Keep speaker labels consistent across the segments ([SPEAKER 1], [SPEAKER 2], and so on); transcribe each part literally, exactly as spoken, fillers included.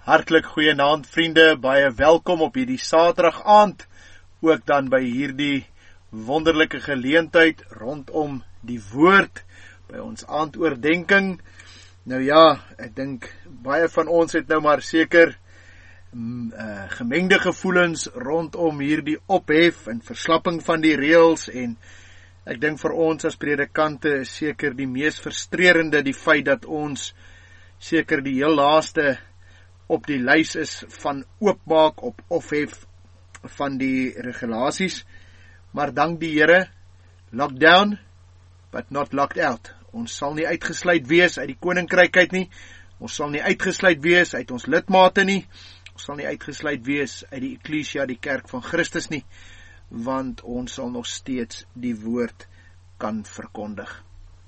[SPEAKER 1] Hartlik goeienaand vriende, baie welkom op hierdie Saterdag aand, ook dan by hierdie wonderlike geleentheid rondom die woord, by ons aandoordenking. Nou ja, ek dink baie van ons het nou maar seker mm, uh, gemengde gevoelens rondom hierdie ophef en verslapping van die reëls, en ek dink vir ons as predikante is seker die mees frustrerende die feit dat ons seker die heel laaste op die lys is van oopmaak op ophef van die regulasies, maar dank die Here, lockdown, but not locked out. Ons sal nie uitgesluit wees uit die koninkryk uit nie, ons sal nie uitgesluit wees uit ons lidmate nie, ons sal nie uitgesluit wees uit die Ekklesia, die kerk van Christus nie, want ons sal nog steeds die woord kan verkondig.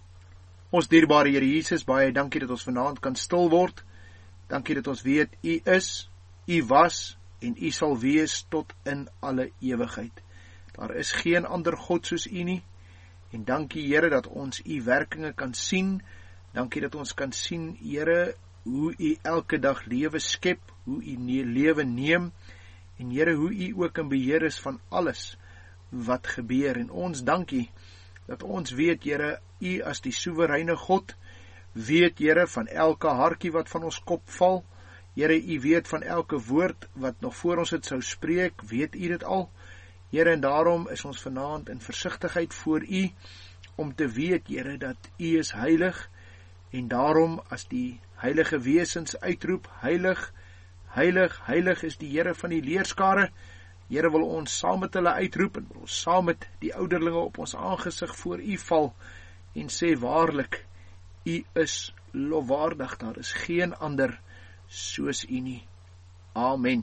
[SPEAKER 1] Ons dierbare Here Jesus, baie dankie dat ons vanaand kan stil word. Dankie dat ons weet, U is, U was en U sal wees tot in alle ewigheid. Daar is geen ander God soos U nie. En dankie Here dat ons U werkinge kan sien. Dankie dat ons kan sien, Here, hoe U elke dag lewe skep, hoe U ne- lewe neem. En Here, hoe U ook in beheer is van alles wat gebeur. En ons dankie dat ons weet, Here, U as die soewereine God, weet, Here, van elke hartjie wat van ons kop val. Here, U weet van elke woord wat nog voor ons het sou spreek, weet U dit al. Here, en daarom is ons vanaand in versigtigheid voor U, om te weet, Here, dat U is heilig, en daarom as die heilige wesens uitroep, heilig, heilig, heilig is die Here van die leerskare. Here, wil ons saam met hulle uitroep, en wil ons saam met die ouderlinge op ons aangesig voor U val, en sê waarlik, U is lofwaardig, daar is geen ander soos U nie. Amen.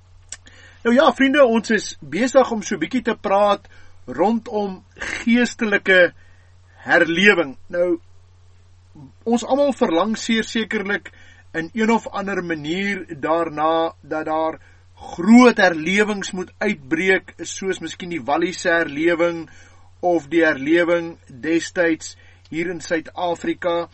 [SPEAKER 1] Nou ja, vriende, ons is besig om so 'n bietjie te praat rondom geestelike herlewing. Nou, ons almal verlang seer sekerlik in een of ander manier daarna dat daar groot herlewings moet uitbreek, soos miskien die Walliese herlewing of die herlewing destyds hier in Suid-Afrika,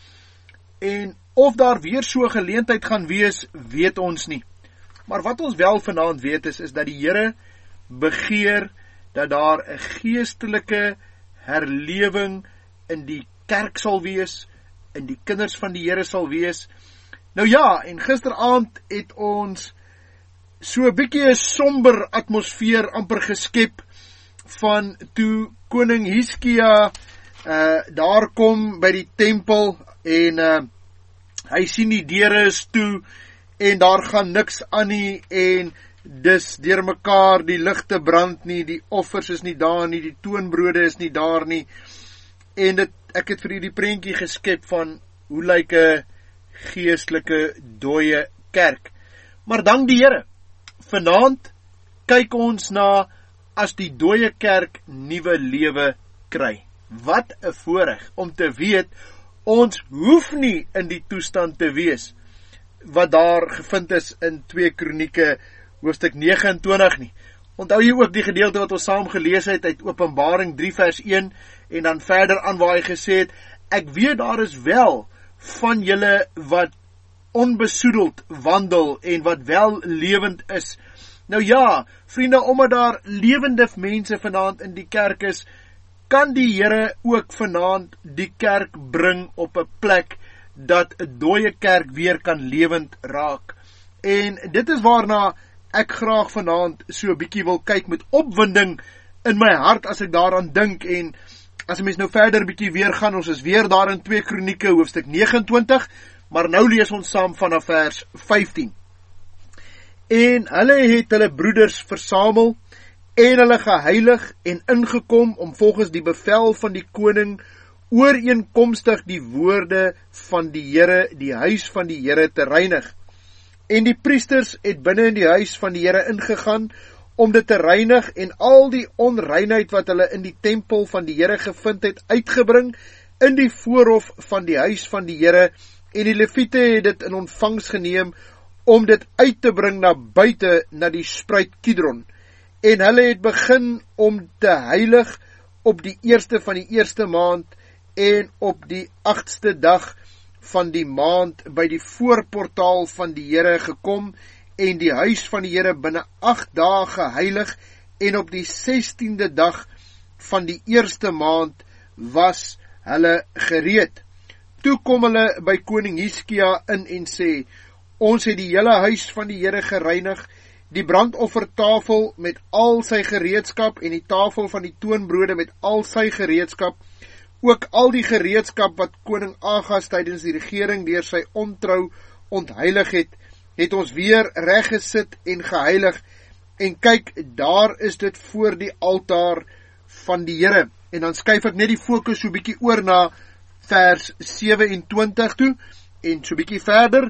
[SPEAKER 1] en of daar weer so 'n geleentheid gaan wees, weet ons nie. Maar wat ons wel vanaand weet is, is dat die Here begeer dat daar 'n geestelike herlewing in die kerk sal wees, in die kinders van die Here sal wees. Nou ja, en gisteraand het ons so 'n bietjie 'n somber atmosfeer amper geskep van toe koning Hiskia Uh, daar kom by die tempel en uh, hy sien die deure is toe en daar gaan niks aan nie en dis deur mekaar, die ligte brand nie, die offers is nie daar nie, die toonbrode is nie daar nie, en dit, ek het vir die prentjie geskep van hoe lyk 'n geestelike dooie kerk. Maar dank die Here, vanaand kyk ons na as die dooie kerk nuwe lewe kry. Wat 'n voorreg om te weet, ons hoef nie in die toestand te wees wat daar gevind is in twee Kronieke hoofstuk nege en twintig nie. Onthou jy ook die gedeelte wat ons saam gelees het uit Openbaring drie vers een en dan verder aan waar hy gesê het, ek weet daar is wel van julle wat onbesoedeld wandel en wat wel lewend is. Nou ja, vriende, omdat daar lewende mense vanaand in die kerk is, kan die Here ook vanaand die kerk bring op 'n plek dat 'n dooie kerk weer kan lewend raak. En dit is waarna ek graag vanaand so 'n bietjie wil kyk met opwinding in my hart as ek daaraan dink. En as 'n mens nou verder 'n bietjie weer gaan, ons is weer daar in twee Kronieke hoofstuk nege en twintig, maar nou lees ons saam vanaf vers vyftien. En hulle het hulle broeders versamel en hulle geheilig en ingekom om volgens die bevel van die koning ooreenkomstig die woorde van die Here, die huis van die Here te reinig. En die priesters het binne in die huis van die Here ingegaan om dit te reinig en al die onreinheid wat hulle in die tempel van die Here gevind het uitgebring in die voorhof van die huis van die Here, en die Lewiete het dit in ontvangs geneem om dit uit te bring na buite na die spruit Kidron. En hulle het begin om te heilig op die eerste van die eerste maand en op die agtste dag van die maand by die voorportaal van die Here gekom en die huis van die Here binne agt dae geheilig, en op die sestiende dag van die eerste maand was hulle gereed. Toe kom hulle by koning Hiskia in en sê, ons het die hele huis van die Here gereinig, die brandoffertafel met al sy gereedskap en die tafel van die toonbrode met al sy gereedskap, ook al die gereedskap wat koning Agas tydens die regering deur sy ontrou ontheilig het, het ons weer reggesit en geheilig, en kyk, daar is dit voor die altaar van die Here. En dan skuif ek net die fokus so bietjie oor na vers sewe-en-twintig toe, en so bietjie verder,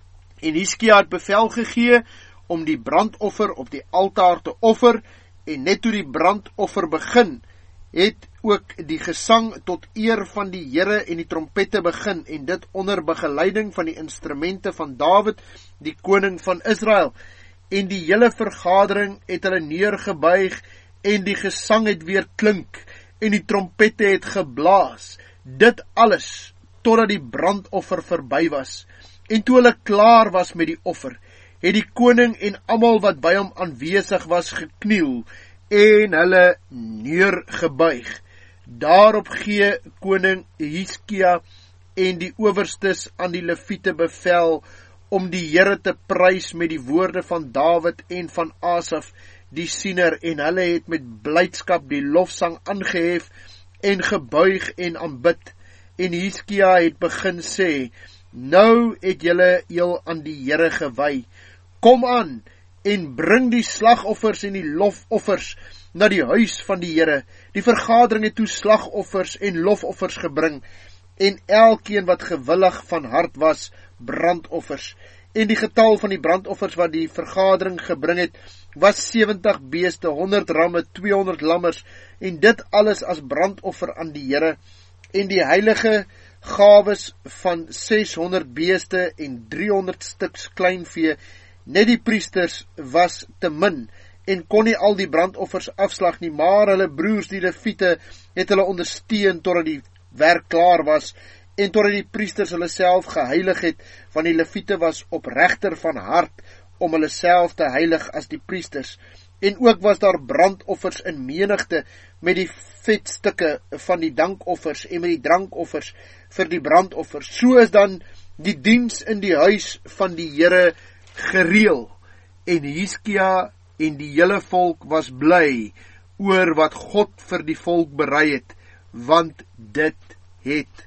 [SPEAKER 1] en Hiskia het bevel gegee om die brandoffer op die altaar te offer, en net toe die brandoffer begin, het ook die gesang tot eer van die Here en die trompette begin, en dit onder begeleiding van die instrumente van Dawid, die koning van Israel, en die hele vergadering het hulle neergebuig, en die gesang het weer klink, en die trompette het geblaas, dit alles, totdat die brandoffer verby was, en toe hulle klaar was met die offer, het die koning en almal wat by hom aanwesig was gekniel, en hulle neergebuig. Daarop gee koning Hiskia en die owerstes aan die leviete bevel om die Here te prys met die woorde van Dawid en van Asaf, die siener, en hulle het met blydskap die lofsang aangehef en gebuig en aanbid. En Hiskia het begin sê, nou het julle heel aan die Here gewy. Kom aan en bring die slagoffers en die lofoffers na die huis van die Here. Die vergadering het toe slagoffers en lofoffers gebring, en elkeen wat gewillig van hart was, brandoffers. En die getal van die brandoffers wat die vergadering gebring het, was sewentig beeste, honderd ramme, tweehonderd lammers, en dit alles as brandoffer aan die Here. En die heilige gawes van seshonderd beeste en driehonderd stuks kleinvee, net die priesters was te min, en kon nie al die brandoffers afslag nie, maar hulle broers die leviete het hulle ondersteun totdat die werk klaar was, en totdat die priesters hulle self geheilig het, want die leviete was opregter van hart om hulle self te heilig as die priesters. En ook was daar brandoffers in menigte met die vetstukke van die dankoffers en met die drankoffers vir die brandoffers. So is dan die diens in die huis van die Here gereël, en Hiskia en die hele volk was bly oor wat God vir die volk berei het, want dit het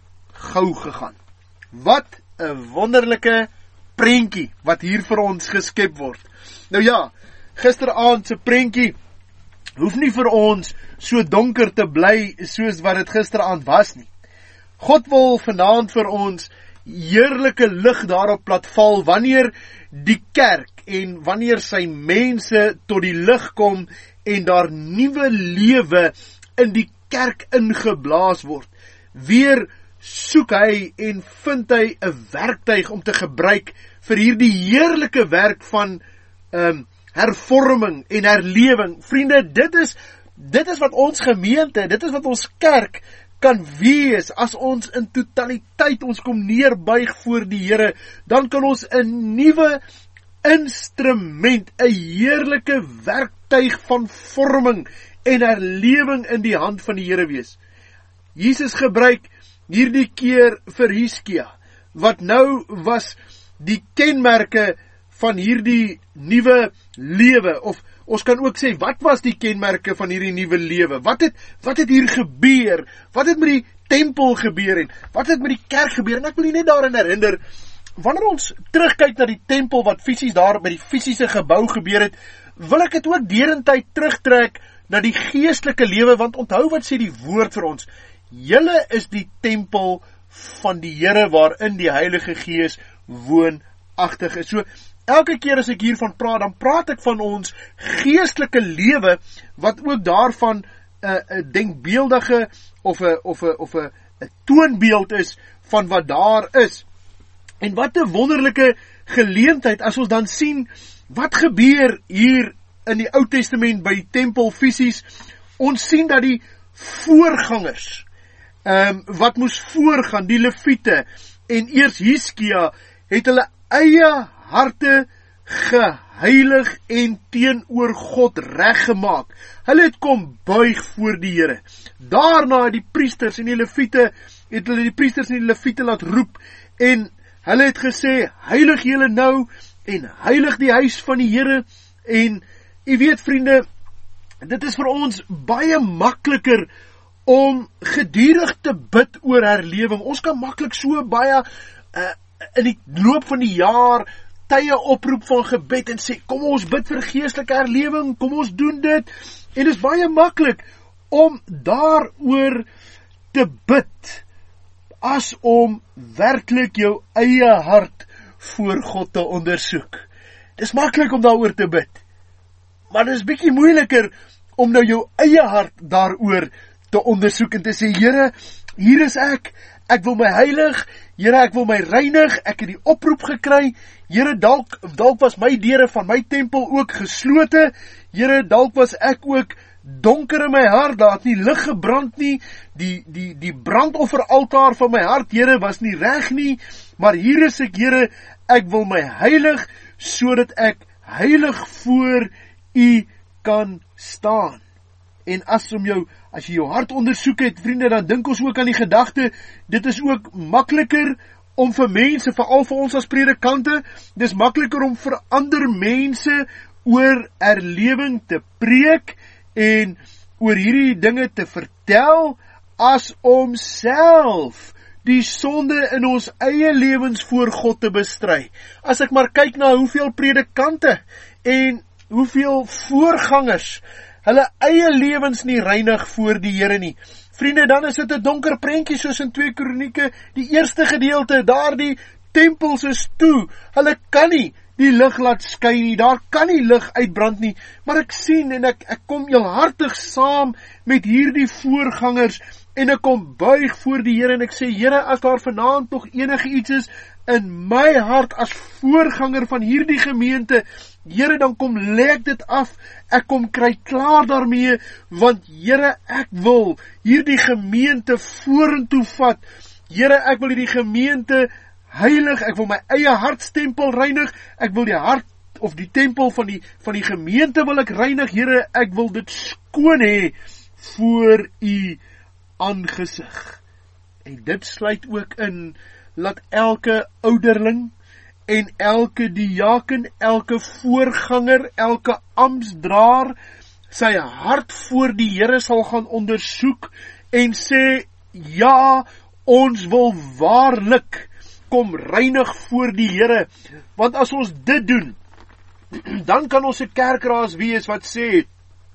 [SPEAKER 1] gou gegaan. Wat 'n wonderlike prentjie wat hier vir ons geskep word. Nou ja, gisteraand se prentjie hoef nie vir ons so donker te bly soos wat dit gisteraand was nie. God wil vanaand vir ons heerlike lig daarop laat val wanneer die kerk en wanneer sy mense tot die lig kom en daar nuwe lewe in die kerk ingeblaas word. Weer soek hy en vind hy 'n werktuig om te gebruik vir hierdie heerlike werk van um, hervorming en herlewing. Vriende, dit is, dit is wat ons gemeente, dit is wat ons kerk kan wees, as ons in totaliteit ons kom neerbuig voor die Here, dan kan ons 'n nuwe instrument, 'n heerlike werktuig van vorming en herlewing in die hand van die Here wees. Jesus gebruik hierdie keer vir Hiskia, wat nou was die kenmerke van hierdie nuwe lewe, of ons kan ook sê, wat was die kenmerke van hierdie nuwe lewe? Wat het, wat het hier gebeur? Wat het met die tempel gebeur en wat het met die kerk gebeur? En ek wil nie net daarin herinner, wanneer ons terugkyk na die tempel wat fisies daar by die fisiese gebou gebeur het, wil ek het ook derentyd terugtrek na die geestelike lewe, want onthou wat sê die woord vir ons, julle is die tempel van die Here waarin die Heilige Gees woonagtig is. So, elke keer as ek hiervan praat, dan praat ek van ons geestelike lewe, wat ook daarvan 'n uh, uh, denkbeeldige of 'n of 'n of 'n toonbeeld is van wat daar is. En wat 'n wonderlike geleentheid as ons dan sien wat gebeur hier in die Ou Testament by die tempel fisies. Ons sien dat die voorgangers um, wat moes voorgaan, die leviete, en eers Hiskia het hulle eie harte geheilig en teenoor God reggemaak. Hulle het kom buig voor die Here. Daarna het die priesters en die leviete, het hulle die priesters en die leviete laat roep, en hulle het gesê, heilig julle nou, en heilig die huis van die Here, en jy weet vriende, dit is vir ons baie makliker om gedurig te bid oor herlewing. Ons kan maklik so baie uh, in die loop van die jaar tye oproep van gebed en sê, kom ons bid vir geestelike herlewing, kom ons doen dit, en dit is baie maklik om daaroor te bid, as om werklik jou eie hart voor God te ondersoek. Dit is maklik om daaroor te bid, maar dit is bietjie moeiliker om nou jou eie hart daaroor te ondersoek en te sê, Here, hier is ek, ek wil my heilig, Here, ek wil my reinig, ek het die oproep gekry, Here, dalk, dalk was my deure van my tempel ook geslote, Here, dalk was ek ook donker in my hart, daar het nie lig gebrand nie, die, die, die brandofferaltaar van my hart, Here, was nie reg nie, maar hier is ek, Here, ek wil my heilig, sodat ek heilig voor U kan staan. En as om jou, as jy jou hart ondersoek het, vriende, dan dink ons ook aan die gedagte, dit is ook makliker om vir mense, veral vir ons as predikante, dit is makliker om vir ander mense oor herlewing te preek, en oor hierdie dinge te vertel, as om self die sonde in ons eie lewens voor God te bestry. As ek maar kyk na hoeveel predikante, en hoeveel voorgangers, hulle eie lewens nie reinig voor die Here nie. Vriende, dan is dit 'n donker prentjie, soos in twee Kronieke, die eerste gedeelte, daar die tempels is toe, hulle kan nie die lig laat skyn nie, daar kan nie lig uitbrand nie, maar ek sien en ek, ek kom heelhartig saam met hierdie voorgangers, en ek kom buig voor die Here, en ek sê, Here, as daar vanaand nog enige iets is, in my hart as voorganger van hierdie gemeente, Here, dan kom lek dit af, ek kom kry klaar daarmee, want Here, ek wil hierdie gemeente vorentoe vat, Here, ek wil hierdie gemeente heilig, ek wil my eie hartstempel reinig, ek wil die hart, of die tempel van die, van die gemeente wil ek reinig, Here, ek wil dit skoon hê, voor U aangesig. En dit sluit ook in, laat elke ouderling, en elke diaken, elke voorganger, elke amptsdraer, sy hart voor die Here sal gaan ondersoek, en sê, ja, ons wil waarlik, kom reinig voor die Here, want as ons dit doen, dan kan ons 'n kerkraas wees wat sê,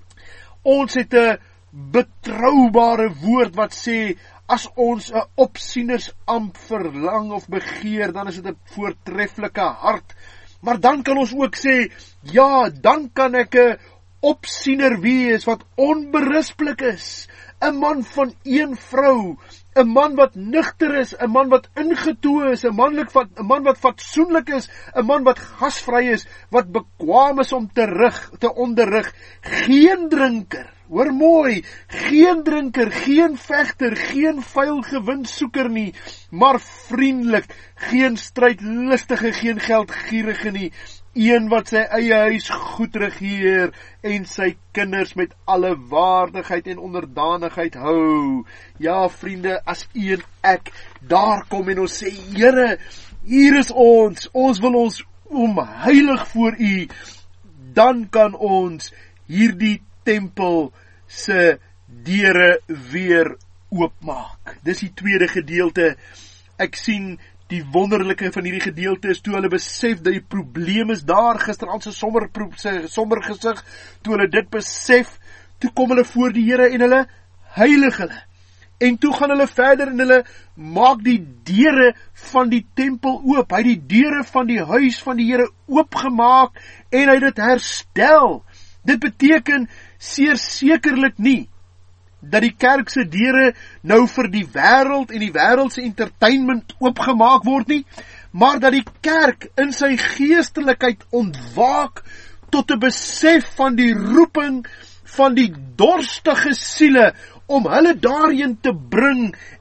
[SPEAKER 1] ons het 'n betroubare woord wat sê, as ons 'n opsienersambt verlang of begeer, dan is dit 'n voortreffelike hart, maar dan kan ons ook sê, ja, dan kan ek 'n opsiener wees wat onberispelik is, 'n man van een vrou, 'n man wat nugter is, 'n man wat ingetoe is, 'n manlik wat 'n man wat fatsoenlik is, 'n man wat gasvry is, wat bekwaam is om te rig, te onderrig, geen drinker, hoor mooi, geen drinker, geen vegter, geen vuil gewinsoeker nie, maar vriendelik, geen strydlustige, geen geldgierige nie, een wat sy eie huis goed regeer, en sy kinders met alle waardigheid en onderdanigheid hou. Ja, vriende, as u en ek daar kom en ons sê, Here, hier is ons, ons wil ons omheilig voor u, dan kan ons hierdie tempel se deure weer oopmaak. Dis die tweede gedeelte. Ek sien die wonderlike van hierdie gedeelte is toe hulle besef dat die probleem is daar, gisteraand se somber, somber gesig, toe hulle dit besef, toe kom hulle voor die Here en hulle heilig hulle. En toe gaan hulle verder en hulle maak die deure van die tempel oop. Hy het die deure van die huis van die Here oopgemaak en hy het dit herstel. Dit beteken seer sekerlik nie dat die kerk se deure nou vir die wêreld en die wêreld se entertainment oopgemaak word nie, maar dat die kerk in sy geestelikheid ontwaak tot 'n besef van die roeping van die dorstige siele om hulle daarheen te bring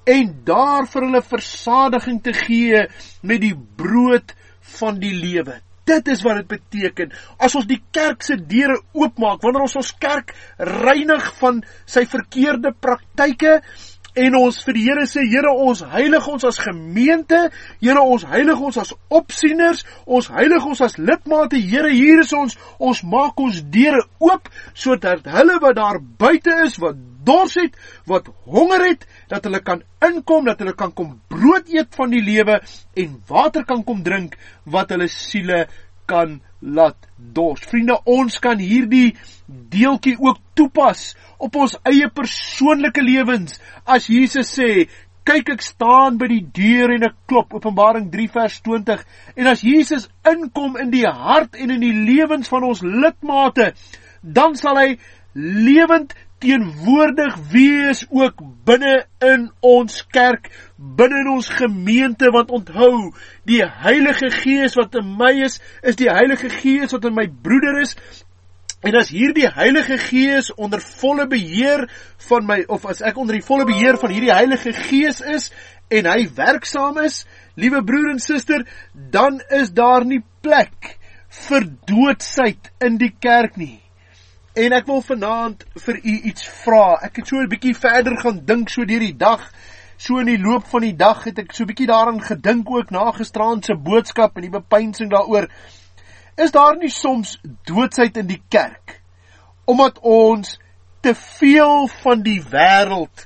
[SPEAKER 1] en daar vir hulle versadiging te gee met die brood van die lewe. Dit is wat dit beteken. As ons die kerk se deure oopmaak, wanneer ons ons kerk reinig van sy verkeerde praktyke, en ons vir die Here sê, Here, ons heilig ons as gemeente, Here, ons heilig ons as opsieners, ons heilig ons as lidmate, Here, hier is ons, ons maak ons deure oop, sodat hulle wat daar buite is, wat dors het, wat honger het, dat hulle kan inkom, dat hulle kan kom brood eet van die lewe, en water kan kom drink, wat hulle siele kan laat dors. Vriende, ons kan hierdie deeltjie ook toepas op ons eie persoonlike lewens, as Jesus sê, kyk, ek staan by die deur en ek klop, Openbaring drie vers twintig, en as Jesus inkom in die hart en in die lewens van ons lidmate, dan sal hy lewend teenwoordig wees ook binne in ons kerk, binne in ons gemeente, want onthou, die Heilige Gees wat in my is, is die Heilige Gees wat in my broeder is, en as hierdie Heilige Gees onder volle beheer van my, of as ek onder die volle beheer van hierdie Heilige Gees is, en hy werksaam is, liewe broer en suster, dan is daar nie plek vir doodsheid in die kerk nie. En ek wil vanaand vir u iets vra. Ek het so 'n bietjie verder gaan dink so deur die dag. So in die loop van die dag het ek so 'n bietjie daaraan gedink ook na gisteraand se boodskap en die bepeinsing daaroor. Is daar nie soms doodsheid in die kerk omdat ons te veel van die wêreld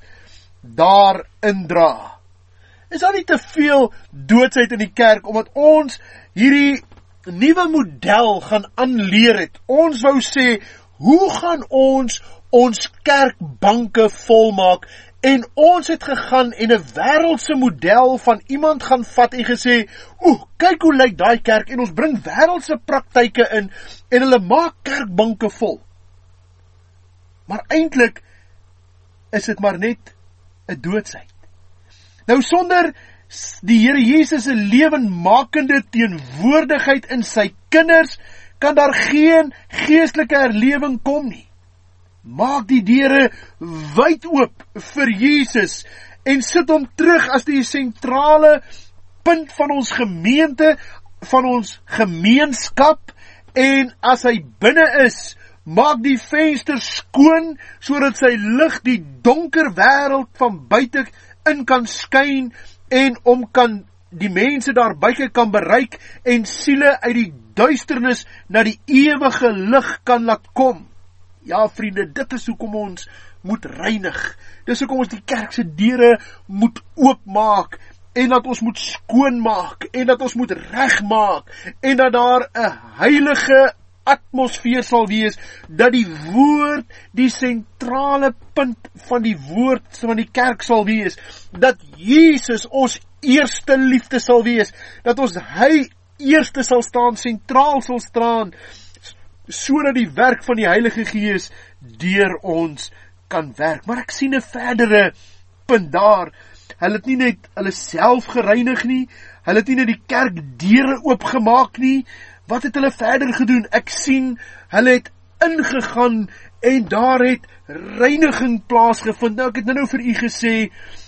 [SPEAKER 1] daarin dra? Is daar nie te veel doodsheid in die kerk omdat ons hierdie nuwe model gaan aanleer het? Ons wou sê, hoe gaan ons ons kerkbanke volmaak? En ons het gegaan en 'n wêreldse model van iemand gaan vat en gesê, oeh, kyk hoe lyk daai kerk, en ons bring wêreldse praktyke in, en hulle maak kerkbanke vol. Maar eintlik is dit maar net 'n doodsheid. Nou sonder die Here Jesus se lewenmakende teenwoordigheid in sy kinders, kan daar geen geestelike herlewing kom nie. Maak die deure wyd oop vir Jesus en sit hom terug as die sentrale punt van ons gemeente, van ons gemeenskap, en as hy binne is, maak die vensters skoon, sodat sy lig die donker wêreld van buite in kan skyn, en om kan die mense daar buite kan bereik, en siele uit die duisternis na die ewige lig kan laat kom. Ja, vriende, dit is hoekom ons moet reinig. Dis hoekom ons die kerk se deure moet oopmaak, en dat ons moet skoonmaak, en dat ons moet regmaak, en dat daar 'n heilige atmosfeer sal wees, dat die woord die sentrale punt van die woord van die kerk sal wees, dat Jesus ons eerste liefde sal wees, dat ons hy eerste sal staan, sentraal sal staan, sodat die werk van die Heilige Gees deur ons kan werk. Maar ek sien 'n verdere punt daar. Hulle het nie net hulle self gereinig nie, hulle het nie net die kerk deure oopgemaak nie. Wat het hulle verder gedoen? Ek sien, hulle het ingegaan en daar het reiniging plaasgevind. Nou, ek het nou vir u gesê,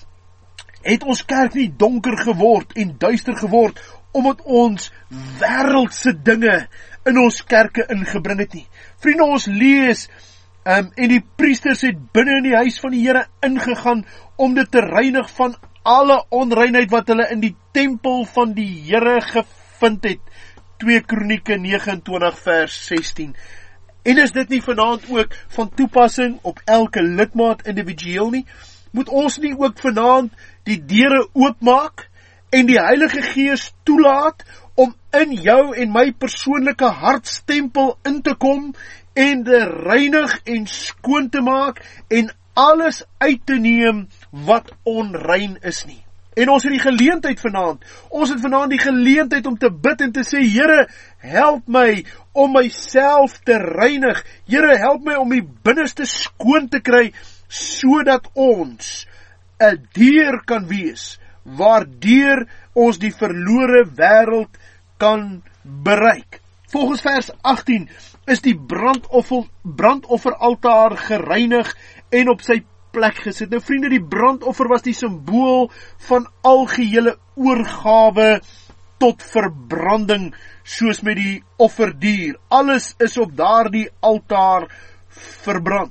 [SPEAKER 1] het ons kerk nie donker geword en duister geword, omdat ons wêreldse dinge in ons kerke ingebring het nie. Vriende, ons lees, um, en die priesters het binne in die huis van die Here ingegaan, om dit te reinig van alle onreinheid wat hulle in die tempel van die Here gevind het. twee Kronieke nege en twintig vers sestien. En is dit nie vanaand ook van toepassing op elke lidmaat individueel nie? Moet ons nie ook vanaand die deure oopmaak en die Heilige Gees toelaat om in jou en my persoonlike hartstempel in te kom en dit reinig en skoon te maak en alles uit te neem wat onrein is nie? En ons het die geleentheid vanaand, ons het vanaand die geleentheid om te bid en te sê, Here, help my om myself te reinig. Here, help my om die binneste skoon te kry, sodat ons 'n deur kan wees, waardeur ons die verlore wêreld kan bereik. Volgens vers agttien is die brandoffer, brandofferaltaar gereinig en op sy plek gesit. Nou vriende, die brandoffer was die simbool van algehele oorgawe tot verbranding, soos met die offerdier. Alles is op daardie altaar verbrand.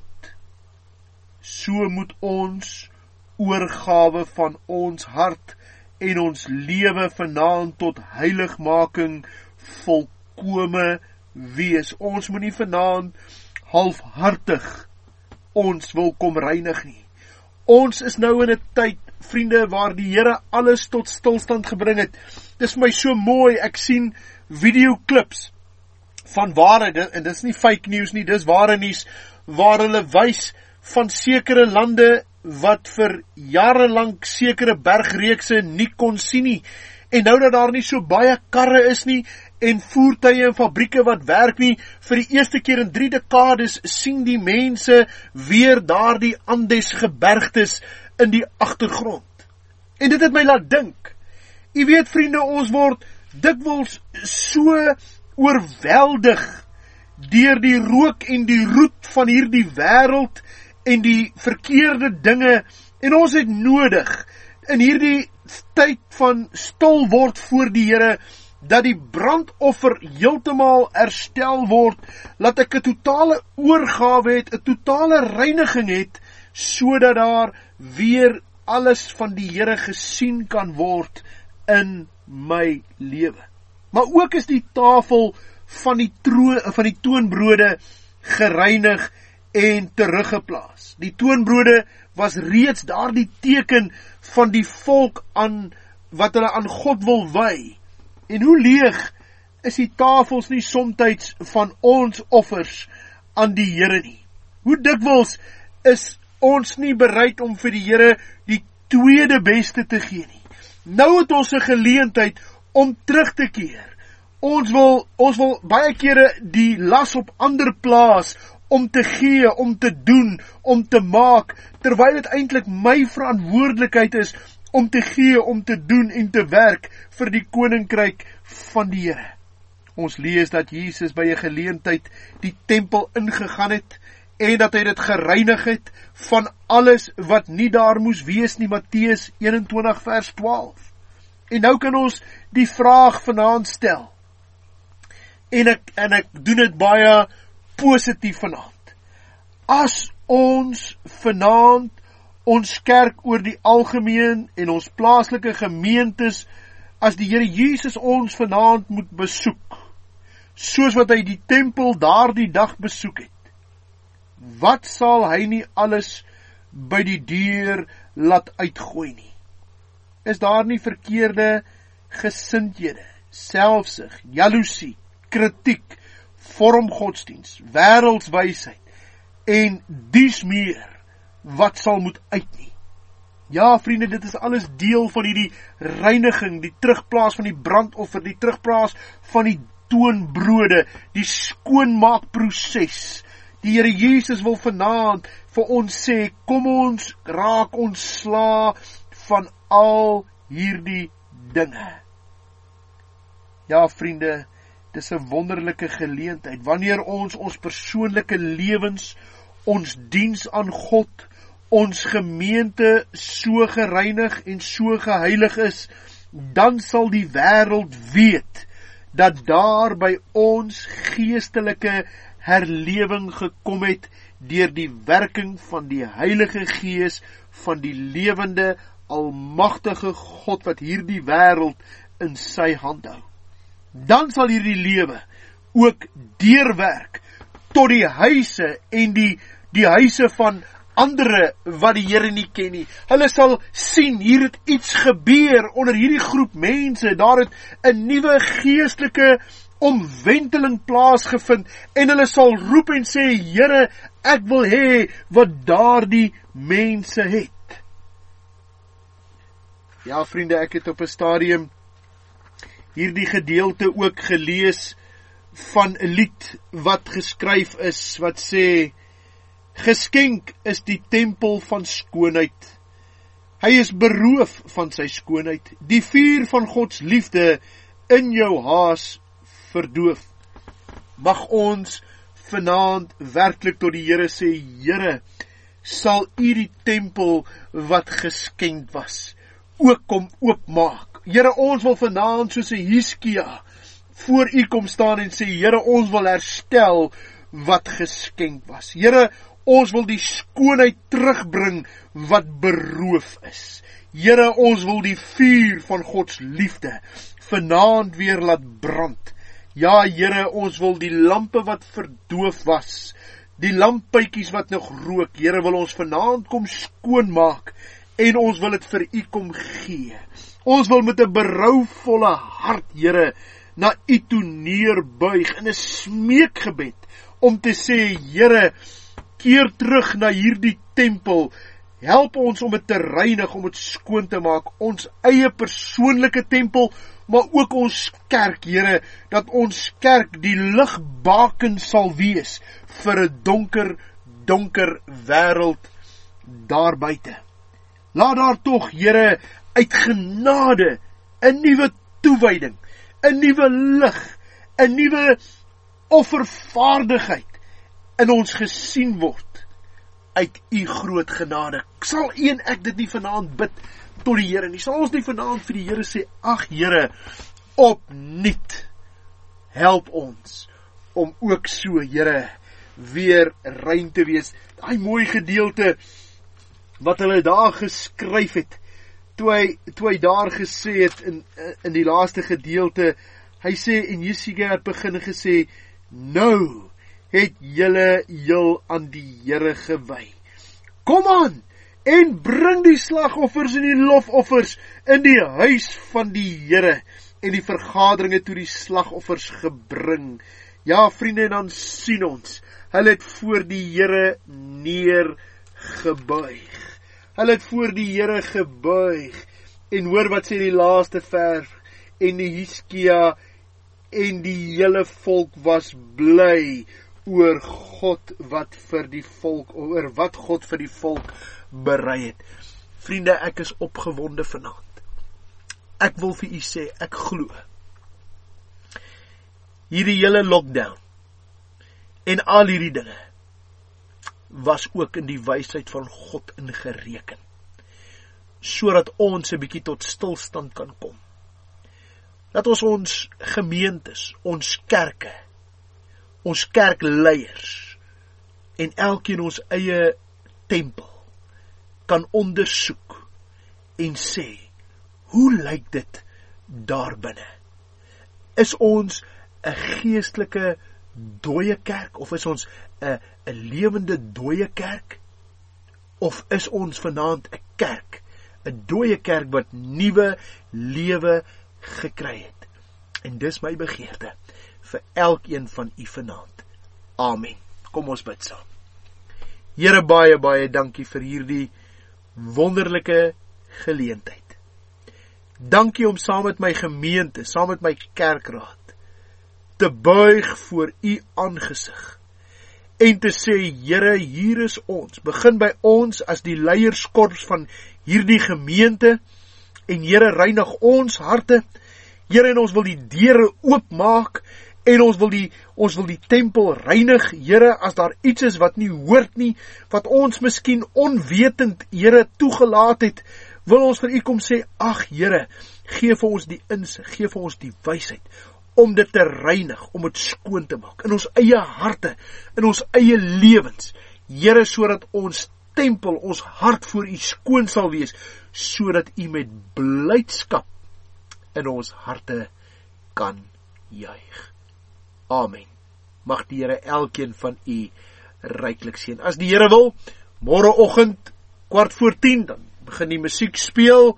[SPEAKER 1] So moet ons oorgawe van ons hart en ons lewe vanaand tot heiligmaking volkome wees. Ons moet nie vanaand halfhartig ons wil kom reinig nie. Ons is nou in 'n tyd, vriende, waar die Here alles tot stilstand gebring het. Dit is my so mooi, ek sien videoklips van ware, en dit is nie fake news nie, dis ware nuus, waar hulle wys van sekere lande wat vir jare lank sekere bergreekse nie kon sien nie, en nou dat daar nie so baie karre is nie, en voertuie en fabrieke wat werk nie, vir die eerste keer in drie dekades sien die mense weer daar die Andes gebergtes in die agtergrond. En dit het my laat dink. Jy weet vriende, ons word dikwels so oorweldig deur die rook en die roet van hierdie wêreld en die verkeerde dinge, en ons het nodig in hierdie tyd van stil word voor die Here, dat die brandoffer heeltemal herstel word, laat ek 'n totale oorgawe het, 'n totale reiniging het, sodat daar weer alles van die Here gesien kan word in my lewe. Maar ook is die tafel van die, troon, van die toonbrode gereinig en teruggeplaas. Die toonbrode was reeds daardie teken van die volk aan wat hulle aan God wil wy. En hoe leeg is die tafels nie somtyds van ons offers aan die Here nie. Hoe dikwels is ons nie bereid om vir die Here die tweede beste te gee nie. Nou het ons 'n geleentheid om terug te keer. Ons wil, ons wil baie kere die las op ander plaas, om te gee, om te doen, om te maak, terwyl dit eintlik my verantwoordelikheid is, om te gee, om te doen en te werk vir die koninkryk van die Here. Ons lees dat Jesus by 'n geleentheid die tempel ingegaan het, en dat hy dit gereinig het van alles wat nie daar moes wees nie, Matteus eenentwintig vers twaalf. En nou kan ons die vraag vanaand stel, en ek, en ek doen dit baie positief vanaand. As ons vanaand ons kerk oor die algemeen en ons plaaslike gemeentes, as die Here Jesus ons vanaand moet besoek, soos wat hy die tempel daardie dag besoek het, wat sal hy nie alles by die deur laat uitgooi nie? Is daar nie verkeerde gesindhede, selfsug, jaloesie, kritiek, vormgodsdienst, wêreldswysheid en dies meer, wat sal moet uit nie? Ja, vriende, dit is alles deel van hierdie reiniging, die terugplaas van die brandoffer, die terugplaas van die toonbrode, die skoonmaakproses. Die Here Jesus wil vanaand vir ons sê, kom ons raak ons sla van al hierdie dinge. Ja, vriende, dis 'n wonderlike geleentheid, wanneer ons ons persoonlike lewens, ons diens aan God, ons gemeente so gereinig en so geheilig is, dan sal die wêreld weet, dat daar by ons geestelike herlewing gekom het, deur die werking van die Heilige Gees, van die lewende, almagtige God, wat hierdie wêreld in sy hand hou. Dan sal hierdie lewe ook deurwerk tot die huise en die, die huise van andere wat die Here nie ken nie. Hulle sal sien, hier het iets gebeur onder hierdie groep mense, daar het 'n nuwe geestelike omwenteling plaasgevind, en hulle sal roep en sê, Here, ek wil hê wat daardie mense het. Ja, vriende, ek het op 'n stadium hierdie gedeelte ook gelees van 'n lied wat geskryf is, wat sê, geskenk is die tempel van skoonheid. Hy is beroof van sy skoonheid. Die vuur van Gods liefde in jou haas verdoof. Mag ons vanaand werklik tot die Here sê, Here, sal U die tempel wat geskenk was ook kom oopmaak. Here, ons wil vanaand soos 'n Hiskia voor U kom staan en sê, Here, ons wil herstel wat geskenk was. Here, ons wil die skoonheid terugbring wat beroof is. Here, ons wil die vuur van Gods liefde vanaand weer laat brand. Ja, Here, ons wil die lampe wat verdoof was, die lampuitjies wat nog rook, Here, wil ons vanaand kom skoonmaak en ons wil dit vir U kom gee. Ons wil met 'n berouvolle hart, Here, na U toe neerbuig in 'n smeekgebed om te sê, Here, keer terug na hierdie tempel, help ons om dit te reinig, om dit skoon te maak, ons eie persoonlike tempel, maar ook ons kerk, Here, dat ons kerk die ligbaken sal wees vir 'n donker, donker wêreld daar buite. Laat daar tog, Here, uit genade 'n nuwe toewyding, 'n nuwe lig, 'n nuwe offervaardigheid in ons gesien word uit U groot genade. Sal U en ek dit nie vanaand bid tot die Here nie? Sal ons nie vanaand vir die Here sê, ag Here, opnuut help ons om ook so, Here, weer rein te wees. Daai mooi gedeelte wat hulle daar geskryf het, toe hy, toe hy daar gesê het in, in die laaste gedeelte, hy sê, en Hiskia het begin gesê, nou het julle jul aan die Here gewy. Kom aan, en bring die slagoffers en die lofoffers in die huis van die Here, en die vergaderinge toe die slagoffers gebring. Ja, vriende, en dan sien ons, hulle het voor die Here neergebuig. Hulle het voor die Here gebuig, en hoor wat sê die laaste vers, en die Hiskia en die hele volk was bly oor God wat vir die volk, oor wat God vir die volk berei het. Vriende, ek is opgewonde vanaand. Ek wil vir u sê, ek glo, hierdie hele lockdown, en al hierdie dinge, was ook in die wysheid van God ingereken, sodat ons 'n bietjie tot stilstand kan kom. Dat ons ons gemeentes, ons kerke, ons kerkleiers, en elkeen ons eie tempel, kan ondersoek, en sê, hoe lyk dit daar binne? Is ons 'n geestelike dooie kerk, of is ons 'n 'n lewende dooie kerk? Of is ons vanaand 'n kerk, 'n dooie kerk wat nuwe lewe gekry het? En dis my begeerte vir elkeen van u vanaand. Amen. Kom ons bid saam. Here, baie baie dankie vir hierdie wonderlike geleentheid. Dankie om saam met my gemeente, saam met my kerkraad, te buig voor u aangesig en te sê, Here, hier is ons. Begin by ons as die leierskorps van hierdie gemeente, en Here, reinig ons harte. Here, en ons wil die deure oopmaak, en ons wil die ons wil die tempel reinig. Here, as daar iets is wat nie hoort nie, wat ons miskien onwetend, Here, toegelaat het, wil ons vir u kom sê, ag Here, gee vir ons die insig, gee vir ons die wysheid, om dit te reinig, om dit skoon te maak, in ons eie harte, in ons eie lewens, Here, sodat ons tempel, ons hart voor u skoon sal wees, sodat u met blydskap in ons harte kan juig. Amen. Mag die Here elkeen van u ryklik seën. As die Here wil, môreoggend, kwart voor tien, dan begin die musiek speel,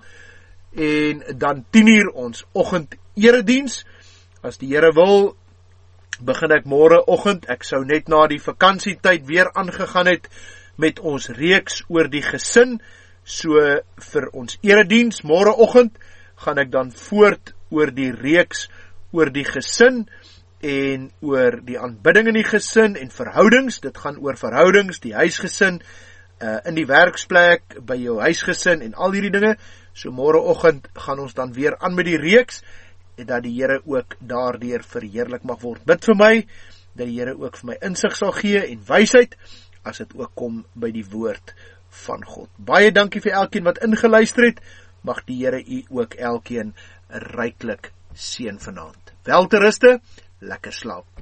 [SPEAKER 1] en dan tien uur ons oggend erediens. As die Here wil, begin ek môreoggend, ek sou net na die vakansietyd weer aangegaan het, met ons reeks oor die gesin, so vir ons erediens, môreoggend, gaan ek dan voort oor die reeks oor die gesin, en oor die aanbidding in die gesin, en verhoudings, dit gaan oor verhoudings, die huisgesin, uh, in die werksplek, by jou huisgesin, en al hierdie dinge. So môreoggend gaan ons dan weer aan met die reeks, en dat die Here ook daardeur verheerlik mag word. Bid vir my, dat die Here ook vir my insig sal gee, en wysheid, as dit ook kom by die woord van God. Baie dankie vir elkeen wat ingeluister het. Mag die Here u ook elkeen ryklik seën vanaand. Welteruste, lekker slaap.